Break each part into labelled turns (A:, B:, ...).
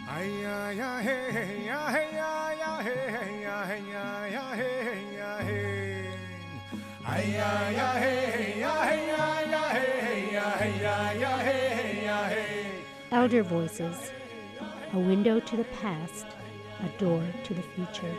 A: Elder Voices, a window to the past, a door to the future.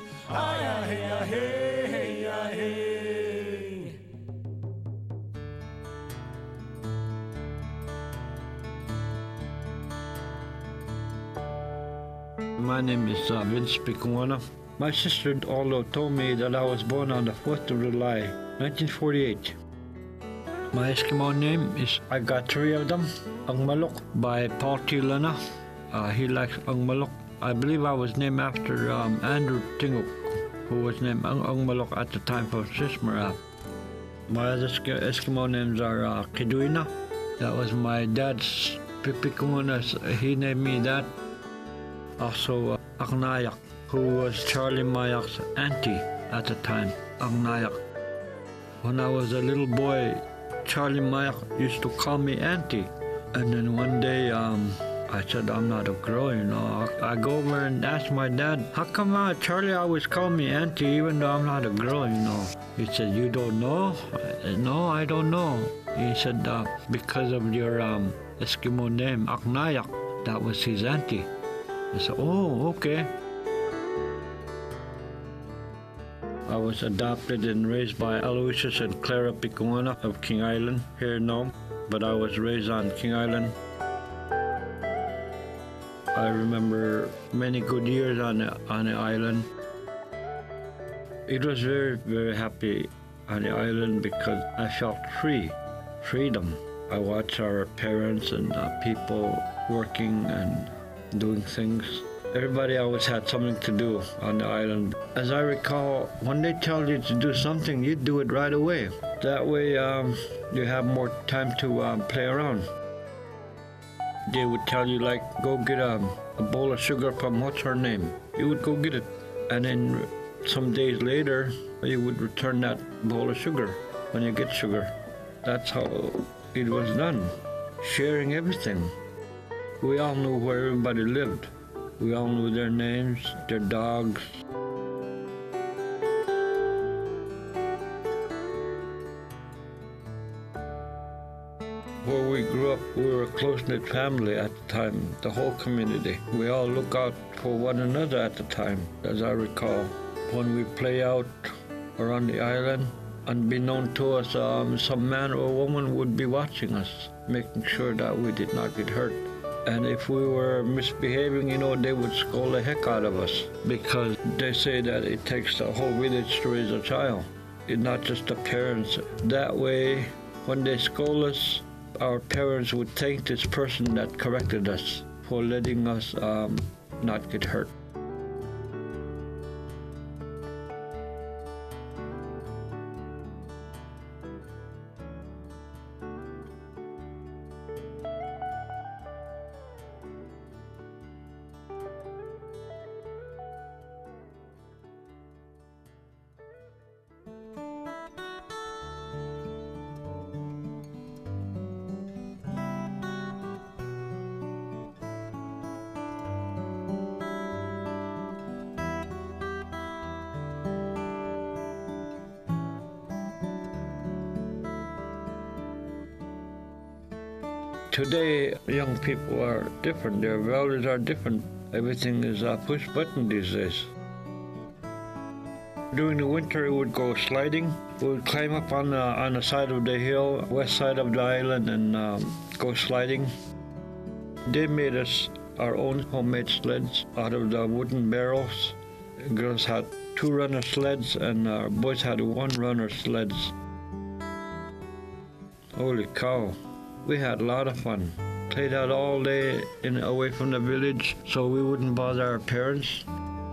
B: My name is Vince Picuana. My sister Aldo told me that I was born on the 4th of July, 1948. My Eskimo name is, I got 3 of them, Ang Malok by Paul T. Lana. He likes Ang Malok. I believe I was named after Andrew Tinguk, who was named Ang Malok at the time for Sismara. My other Eskimo names are Kiduina. That was my dad's Picuana. He named me that. Also Aknayak, who was Charlie Mayak's auntie at the time, Aknayak. When I was a little boy, Charlie Mayak used to call me auntie. And then one day, I said, I'm not a girl, you know. I go over and ask my dad, how come Charlie always call me auntie even though I'm not a girl, you know? He said, you don't know? No, I don't know. He said, because of your Eskimo name, Aknayak, that was his auntie. I said, oh, okay. I was adopted and raised by Aloysius and Clara Picuana of King Island, here in Nome, but I was raised on King Island. I remember many good years on the island. It was very, very happy on the island because I felt freedom. I watched our parents and people working and doing things. Everybody always had something to do on the island. As I recall, when they tell you to do something, you do it right away. That way you have more time to play around. They would tell you, like, go get a bowl of sugar from what's her name. You would go get it. And then some days later, you would return that bowl of sugar when you get sugar. That's how it was done, sharing everything. We all knew where everybody lived. We all knew their names, their dogs. Where we grew up, we were a close-knit family at the time, the whole community. We all look out for one another at the time, as I recall. When we play out around the island, unbeknown to us, some man or woman would be watching us, making sure that we did not get hurt. And if we were misbehaving, you know, they would scold the heck out of us because they say that it takes the whole village to raise a child. It's not just the parents. That way, when they scold us, our parents would thank this person that corrected us for letting us not get hurt. Today, young people are different. Their values are different. Everything is push button these days. During the winter, we would go sliding. We would climb up on the side of the hill, west side of the island, and go sliding. They made us our own homemade sleds out of the wooden barrels. The girls had 2 runner sleds, and boys had 1 runner sleds. Holy cow. We had a lot of fun. Played out all day away from the village so we wouldn't bother our parents.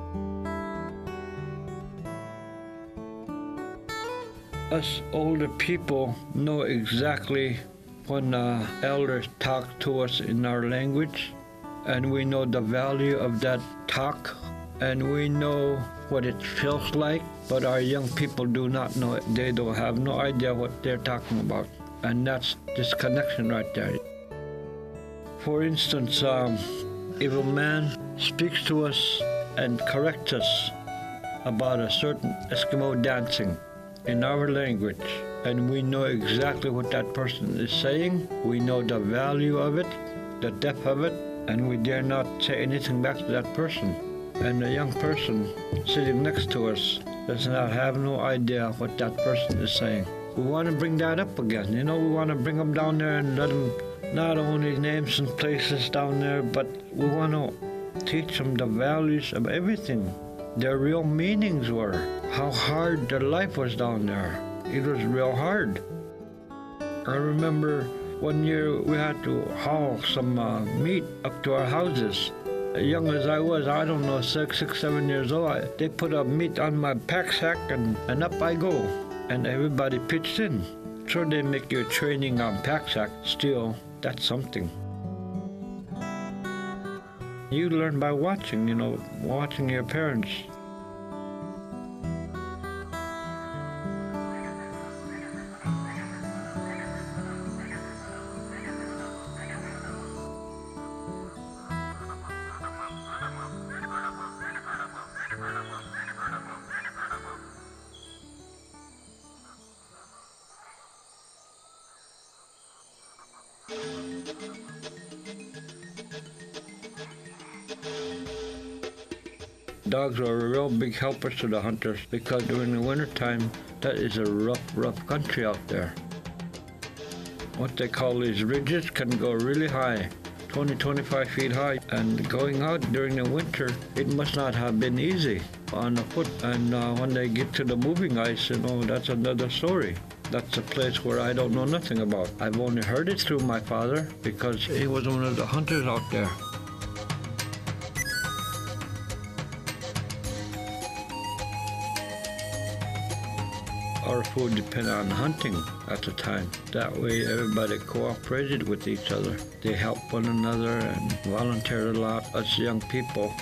B: Us older people know exactly when elders talk to us in our language, and we know the value of that talk, and we know what it feels like, but our young people do not know it. They don't have no idea what they're talking about. And that's this connection right there. For instance, evil man speaks to us and corrects us about a certain Eskimo dancing in our language, and we know exactly what that person is saying. We know the value of it, the depth of it, and we dare not say anything back to that person. And the young person sitting next to us does not have no idea what that person is saying. We want to bring that up again. We want to bring them down there and let them not only names and places down there, but we want to teach them the values of everything. Their real meanings were, how hard their life was down there. It was real hard. I remember one year we had to haul some meat up to our houses. Young as I was, I don't know, 6, 7 years old, they put a meat on my pack sack and up I go. And everybody pitched in. Sure, they make you training on pack sack. Still, that's something. You learn by watching, watching your parents. Dogs were real big helpers to the hunters because during the wintertime, that is a rough country out there. What they call these ridges can go really high, 20, 25 feet high, and going out during the winter, it must not have been easy on the foot. And when they get to the moving ice, that's another story. That's a place where I don't know nothing about. I've only heard it through my father because he was one of the hunters out there. Our food depended on hunting at the time. That way everybody cooperated with each other. They helped one another and volunteered a lot as young people.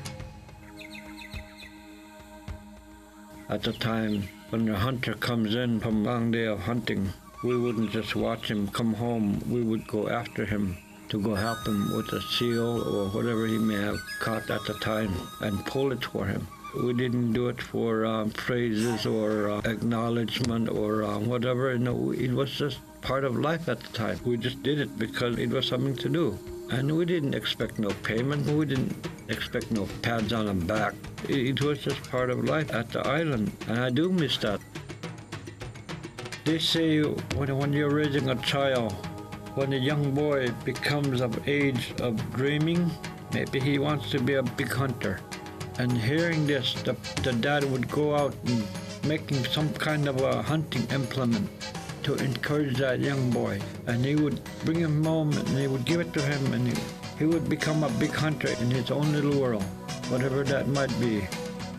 B: At the time, when the hunter comes in from a long day of hunting, we wouldn't just watch him come home. We would go after him to go help him with a seal or whatever he may have caught at the time and pull it for him. We didn't do it for praises or acknowledgement or whatever. It was just part of life at the time. We just did it because it was something to do. And we didn't expect no payment. We didn't expect no pads on the back. It was just part of life at the island. And I do miss that. They say when you're raising a child, when a young boy becomes of age of dreaming, maybe he wants to be a big hunter. And hearing this, the dad would go out and making some kind of a hunting implement to encourage that young boy. And he would bring him home and he would give it to him and he would become a big hunter in his own little world, whatever that might be.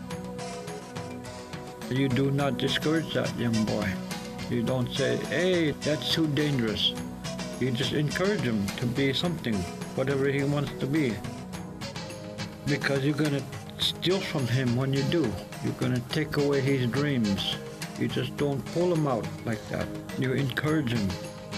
B: You do not discourage that young boy. You don't say, hey, that's too dangerous. You just encourage him to be something, whatever he wants to be. Because you're going to steal from him when you do. You're going to take away his dreams. You just don't pull him out like that. You encourage him.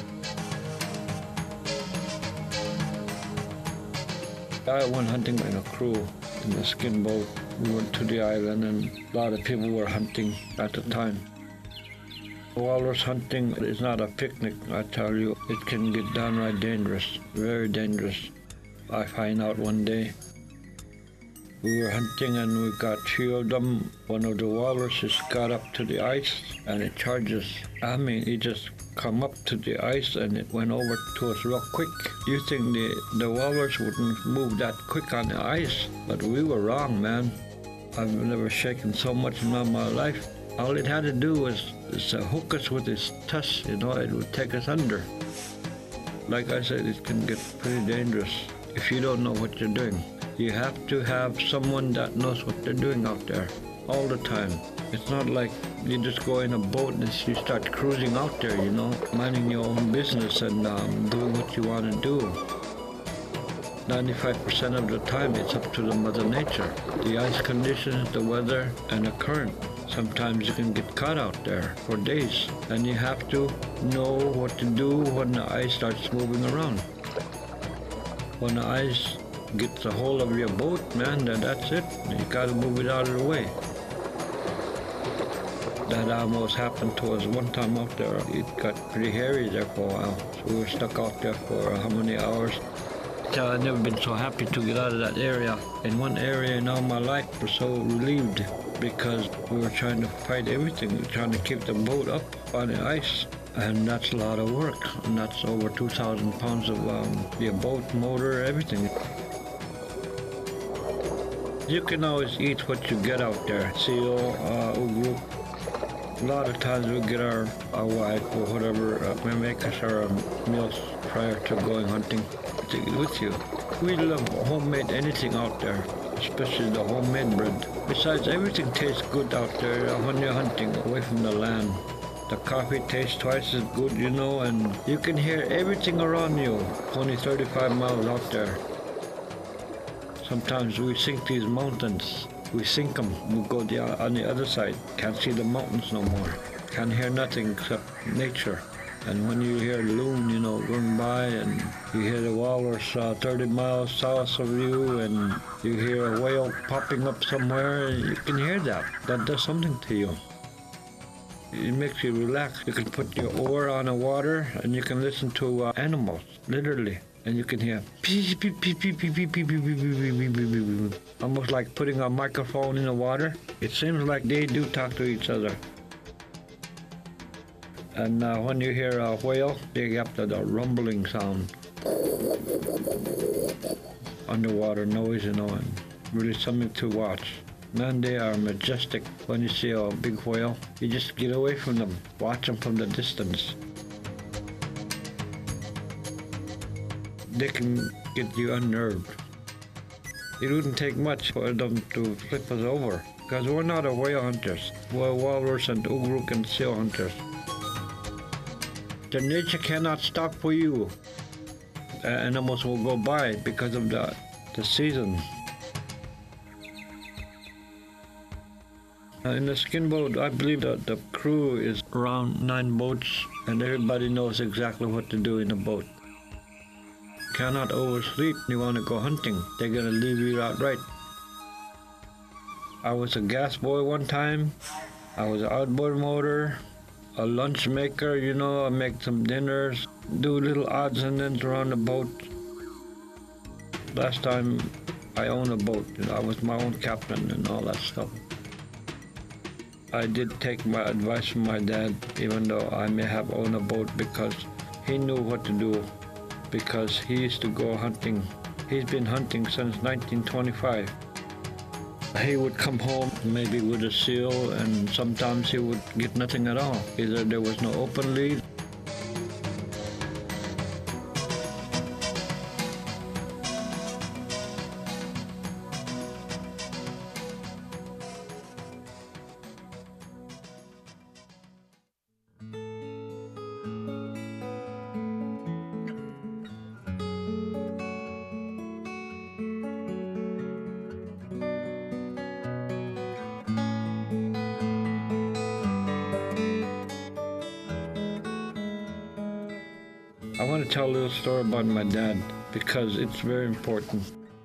B: I went hunting in a crew in a skin boat. We went to the island and a lot of people were hunting at the time. Walrus hunting is not a picnic, I tell you. It can get downright dangerous, very dangerous. I find out one day. We were hunting and we got 3 of them. One of the walruses got up to the ice and it charges. It just come up to the ice and it went over to us real quick. You think the walrus wouldn't move that quick on the ice, but we were wrong, man. I've never shaken so much in my life. All it had to do was hook us with its tusk, it would take us under. Like I said, it can get pretty dangerous if you don't know what you're doing. You have to have someone that knows what they're doing out there all the time. It's not like you just go in a boat and you start cruising out there, minding your own business and doing what you want to do. 95% of the time, it's up to the Mother Nature. The ice conditions, the weather, and the current. Sometimes you can get caught out there for days, and you have to know what to do when the ice starts moving around. When the ice gets a hold of your boat, man, then that's it. You gotta move it out of the way. That almost happened to us one time out there. It got pretty hairy there for a while. So we were stuck out there for how many hours? I've never been so happy to get out of that area. In one area in all my life, we're so relieved because we were trying to fight everything. We were trying to keep the boat up on the ice. And that's a lot of work. And that's over 2,000 pounds of your boat, motor, everything. You can always eat what you get out there. Seal, ugu. A lot of times we get our wife or whatever, we make us our meals prior to going hunting. Take it with you. We love homemade anything out there, especially the homemade bread. Besides, everything tastes good out there when you're hunting away from the land. The coffee tastes twice as good, you know, and you can hear everything around you, 20, 35 miles out there. Sometimes we sink these mountains. We sink them. We go on the other side. Can't see the mountains no more. Can't hear nothing except nature. And when you hear the loon, you know, going by, and you hear the walrus 30 miles south of you, and you hear a whale popping up somewhere, you can hear that. That does something to you. It makes you relax. You can put your oar on the water, and you can listen to animals, literally. And you can hear beep, beep, beep, beep, beep, beep, beep, beep, beep, beep, beep, beep, beep. Almost like putting a microphone in the water. It seems like they do talk to each other. And when you hear a whale, they have the rumbling sound. Underwater noise, you know, and really something to watch. Man, they are majestic. When you see a big whale, you just get away from them. Watch them from the distance. They can get you unnerved. It wouldn't take much for them to flip us over, because we're not a whale hunters. We're walrus and ugruk and seal hunters. The nature cannot stop for you. Animals will go by because of the season. In the skin boat, I believe that the crew is around 9 boats, and everybody knows exactly what to do in the boat. Cannot oversleep. You want to go hunting, they're gonna leave you outright. I was a gas boy one time. I was an outboard motor, a lunch maker, you know, I make some dinners, do little odds and ends around the boat. Last time I owned a boat, you know, I was my own captain and all that stuff. I did take my advice from my dad, even though I may have owned a boat, because he knew what to do. Because he used to go hunting. He's been hunting since 1925. He would come home maybe with a seal, and sometimes he would get nothing at all. Either there was no open lead. I want to tell a little story about my dad because it's very important.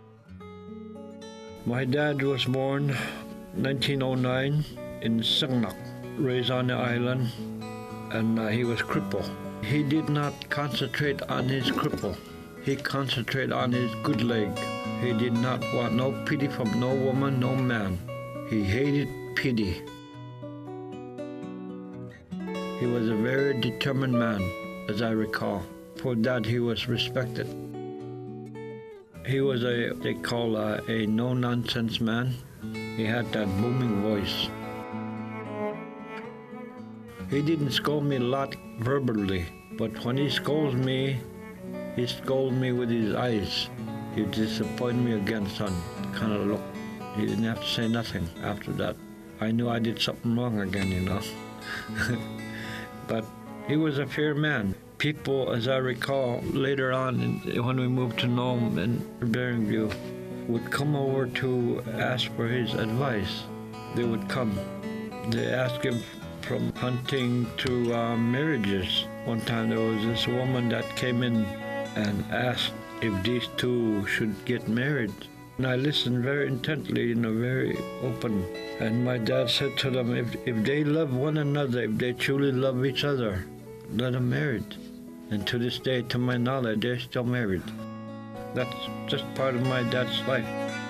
B: My dad was born 1909 in Singnak, raised on the island, and he was crippled. He did not concentrate on his cripple. He concentrated on his good leg. He did not want no pity from no woman, no man. He hated pity. He was a very determined man, as I recall. For that, he was respected. He was they call a no-nonsense man. He had that booming voice. He didn't scold me a lot verbally, but when he scolds me with his eyes. You disappoint me again, son, kind of look. He didn't have to say nothing after that. I knew I did something wrong again, you know. But he was a fair man. People, as I recall, later on when we moved to Nome and Beringview, would come over to ask for his advice. They would come. They asked him from hunting to marriages. One time there was this woman that came in and asked if these two should get married. And I listened very intently, very open. And my dad said to them, if they love one another, if they truly love each other, let them married. And to this day, to my knowledge, they're still married. That's just part of my dad's life.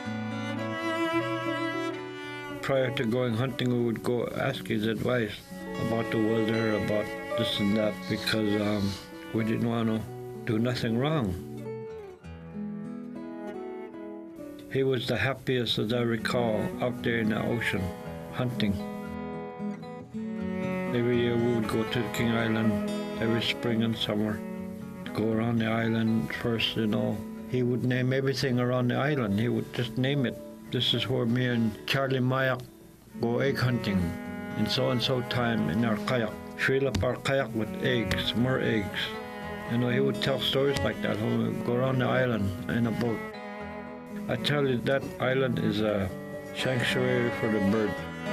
B: Prior to going hunting, we would go ask his advice about the weather, about this and that, because we didn't want to do nothing wrong. He was the happiest, as I recall, out there in the ocean, hunting. Every year we would go to King Island, every spring and summer, to go around the island first, He would name everything around the island. He would just name it. This is where me and Charlie Mayak go egg hunting in so-and-so time in our kayak. Fill up our kayak with eggs, more eggs. He would tell stories like that when we go around the island in a boat. I tell you, that island is a sanctuary for the bird.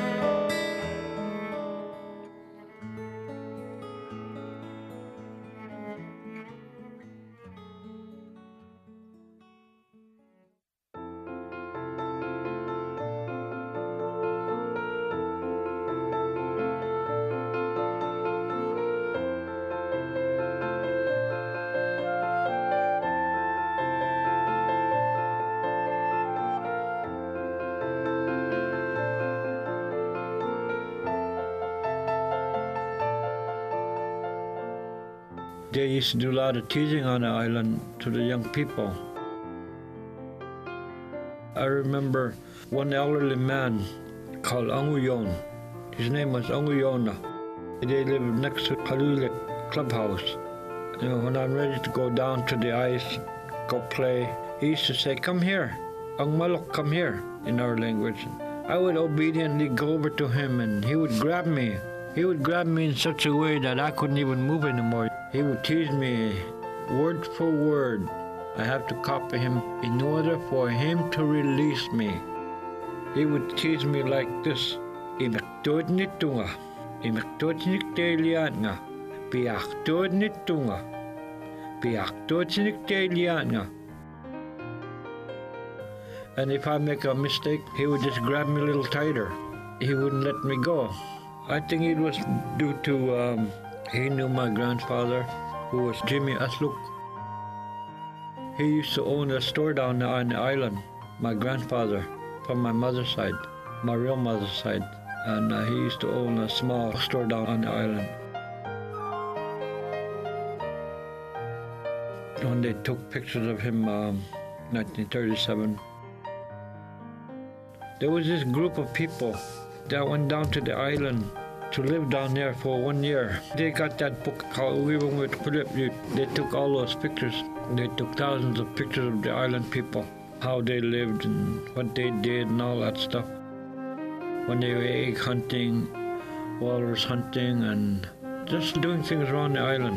B: They used to do a lot of teasing on the island to the young people. I remember one elderly man called Anguyon. His name was Anguyona. They lived next to Kalulik Clubhouse. When I'm ready to go down to the ice, go play, he used to say, "Come here, Ang Malok, come here," in our language. I would obediently go over to him and he would grab me. He would grab me in such a way that I couldn't even move anymore. He would tease me word for word. I have to copy him in order for him to release me. He would tease me like this. Imaktod ni tunga. Imaktod ni telian nga. Piaktod ni tunga. Piaktod ni telian nga. And if I make a mistake, he would just grab me a little tighter. He wouldn't let me go. I think it was due to he knew my grandfather, who was Jimmy Asluk. He used to own a store down on the island, my grandfather, from my mother's side, my real mother's side. And he used to own a small store down on the island. When they took pictures of him, 1937, there was this group of people that went down to the island to live down there for 1 year. They got that book called Living with Philip. They took all those pictures. They took thousands of pictures of the island people, how they lived and what they did and all that stuff. When they were egg hunting, walrus hunting, and just doing things around the island.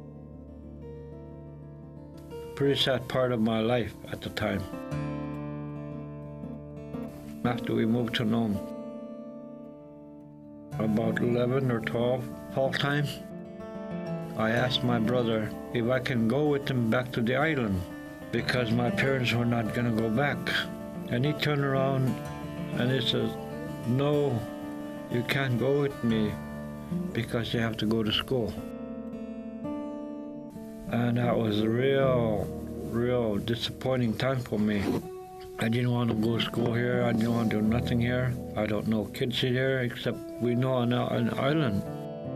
B: Pretty sad part of my life at the time. after we moved to Nome. About 11 or 12 fall time, I asked my brother if I can go with him back to the island because my parents were not going to go back. And he turned around and he says, "No, you can't go with me because you have to go to school." And that was a real disappointing time for me. I didn't want to go to school here. I didn't want to do nothing here. I don't know kids here except we know on an island.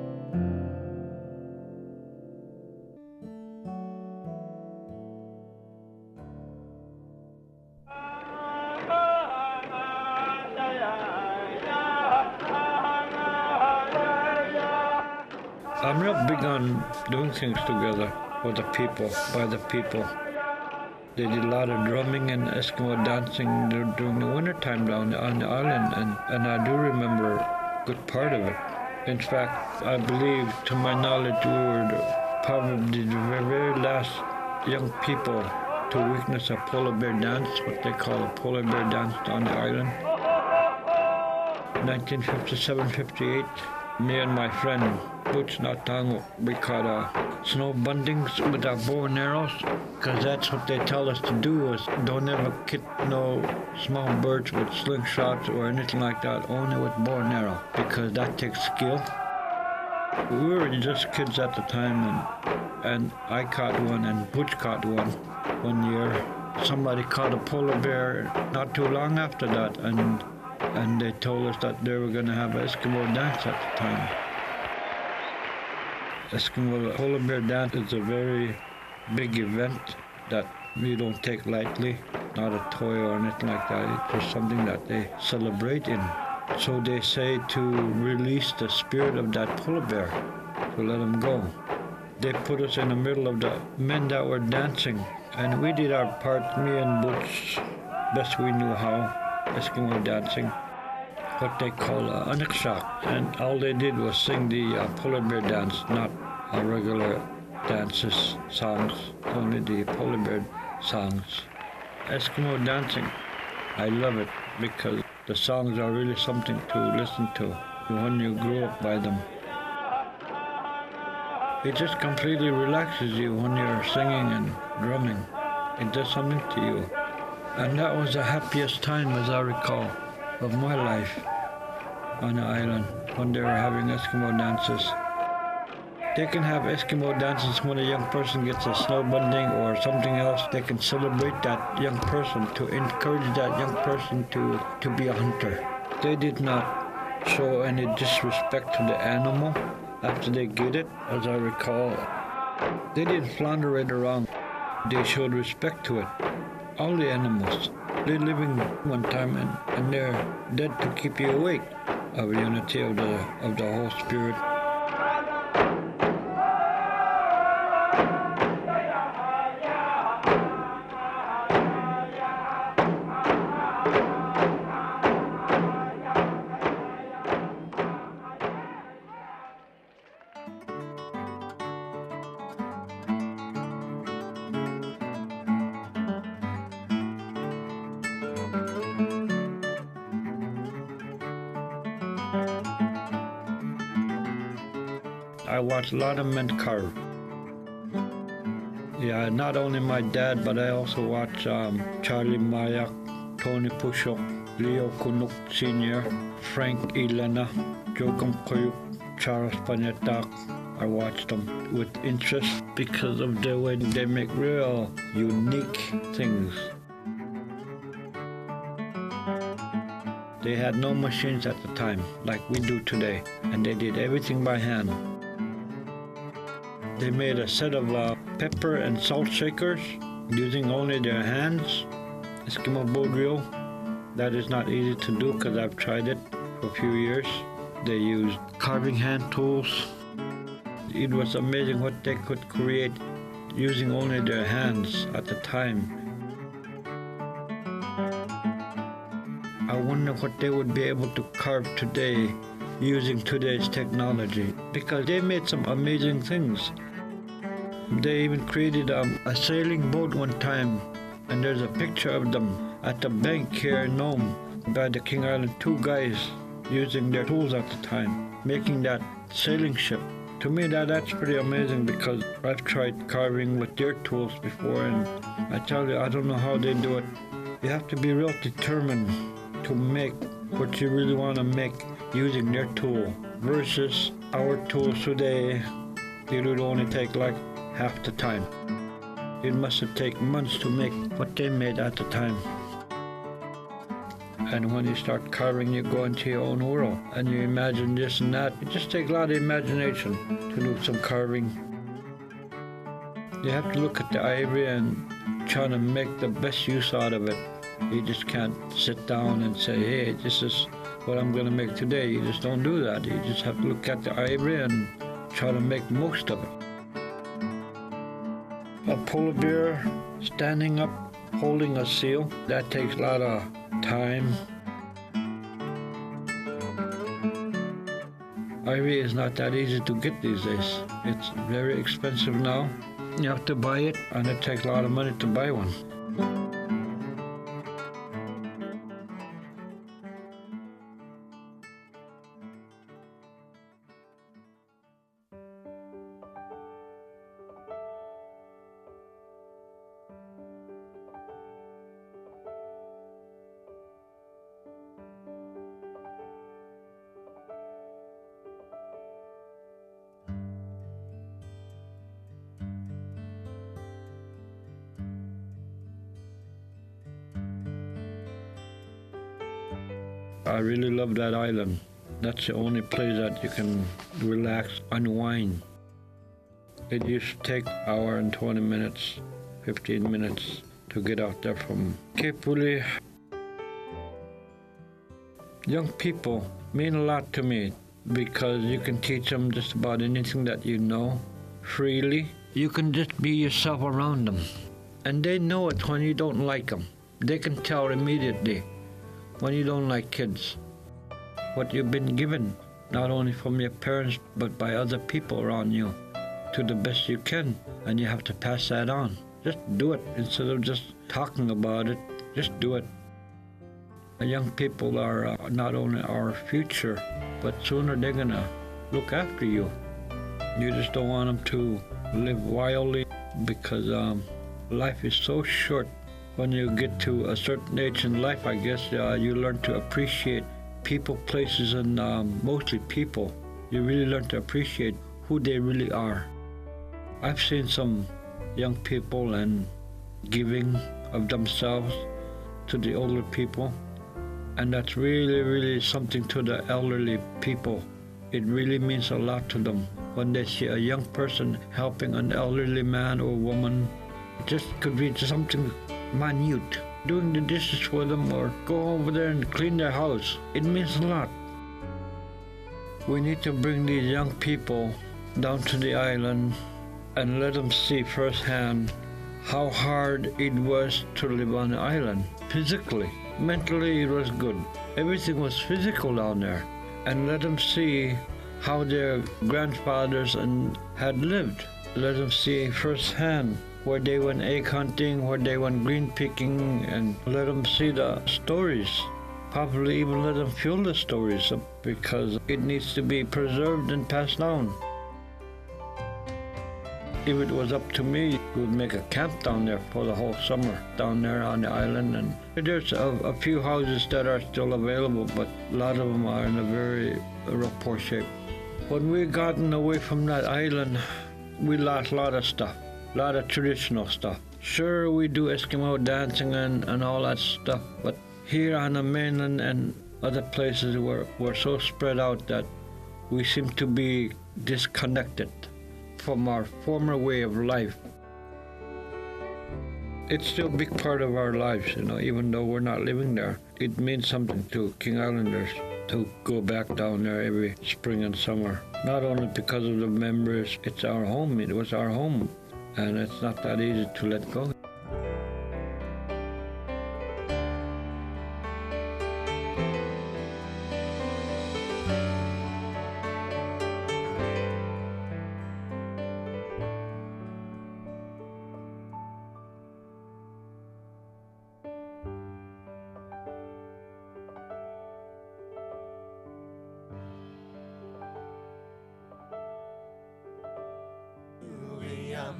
B: I'm real big on doing things together with the people, by the people. They did a lot of drumming and Eskimo dancing during the wintertime down on the island, and I do remember a good part of it. In fact, I believe, to my knowledge, we were probably the very last young people to witness a polar bear dance, what they call a polar bear dance on the island. 1957-58, me and my friend Butch Natango, we caught snow buntings with our bow and arrows, because that's what they tell us to do, is don't ever hit no small birds with slingshots or anything like that, only with bow and arrow, because that takes skill. We were just kids at the time, and I caught one and Butch caught one year. Somebody caught a polar bear not too long after that, and they told us that they were going to have an Eskimo dance at the time. Eskimo polar bear dance is a very big event that we don't take lightly, not a toy or anything like that. It's just something that they celebrate in. So they say to release the spirit of that polar bear, to let him go. They put us in the middle of the men that were dancing, and we did our part, me and Butch, best we knew how, Eskimo dancing, what they call Anakshak. And all they did was sing the polar bear dance, not regular dances, songs, only the polar bear songs. Eskimo dancing, I love it because the songs are really something to listen to when you grow up by them. It just completely relaxes you when you're singing and drumming. It does something to you. And that was the happiest time, as I recall, of my life on the island when they were having Eskimo dances. They can have Eskimo dances when a young person gets a snow bunting or something else. They can celebrate that young person, to encourage that young person to be a hunter. They did not show any disrespect to the animal after they get it, as I recall. They didn't flounder right around. They showed respect to it. All the animals, they're living one time and they're dead to keep you awake, of unity of the whole spirit. I watched a lot of men carve. Yeah, not only my dad, but I also watch Charlie Mayak, Tony Pushok, Leo Kunuk Sr., Frank Ilana, Jokum Koyuk, Charles Panetak. I watch them with interest because of the way they make real unique things. They had no machines at the time like we do today, and they did everything by hand. They made a set of pepper and salt shakers using only their hands. Eskimo bow drill. That is not easy to do because I've tried it for a few years. They used carving hand tools. It was amazing what they could create using only their hands at the time. I wonder what they would be able to carve today using today's technology, because they made some amazing things. They even created a sailing boat one time, and there's a picture of them at the bank here in Nome by the King Island, two guys using their tools at the time, making that sailing ship. To me, that's pretty amazing because I've tried carving with their tools before, and I tell you, I don't know how they do it. You have to be real determined to make what you really want to make using their tool versus our tools today. It would only take like half the time. It must have taken months to make what they made at the time. And when you start carving, you go into your own world and you imagine this and that. It just takes a lot of imagination to do some carving. You have to look at the ivory and try to make the best use out of it. You just can't sit down and say, hey, this is what I'm going to make today. You just don't do that. You just have to look at the ivory and try to make most of it. A polar bear standing up holding a seal, that takes a lot of time. Ivory is not that easy to get these days. It's very expensive now. You have to buy it, and it takes a lot of money to buy one. I really love that island. That's the only place that you can relax, unwind. It used to take an hour and 20 minutes, 15 minutes to get out there from Cape Woolly. Young people mean a lot to me because you can teach them just about anything that you know freely. You can just be yourself around them. And they know it when you don't like them. They can tell immediately when you don't like kids. What you've been given, not only from your parents, but by other people around you, to the best you can. And you have to pass that on. Just do it. Instead of just talking about it, just do it. And young people are not only our future, but sooner they're gonna look after you. You just don't want them to live wildly because life is so short. When you get to a certain age in life, I guess you learn to appreciate people, places, and mostly people. You really learn to appreciate who they really are. I've seen some young people and giving of themselves to the older people, and that's really, really something to the elderly people. It really means a lot to them when they see a young person helping an elderly man or woman. It just could be something minute, doing the dishes for them or go over there and clean their house. It means a lot. We need to bring these young people down to the island and let them see firsthand how hard it was to live on the island. Physically, mentally it was good. Everything was physical down there. And let them see how their grandfathers had lived. Let them see firsthand where they went egg hunting, where they went green picking, and let them see the stories. Probably even let them feel the stories because it needs to be preserved and passed down. If it was up to me, we would make a camp down there for the whole summer, down there on the island. And there's a few houses that are still available, but a lot of them are in a very rough, poor shape. When we gotten away from that island, we lost a lot of stuff. A lot of traditional stuff. Sure, we do Eskimo dancing and all that stuff, but here on the mainland and other places we're so spread out that we seem to be disconnected from our former way of life. It's still a big part of our lives, even though we're not living there. It means something to King Islanders to go back down there every spring and summer. Not only because of the memories, it's our home. It was our home. And it's not that easy to let go.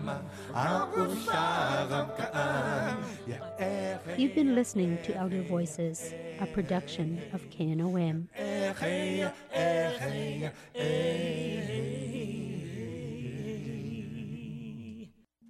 A: You've been listening to Elder Voices, a production of KNOM.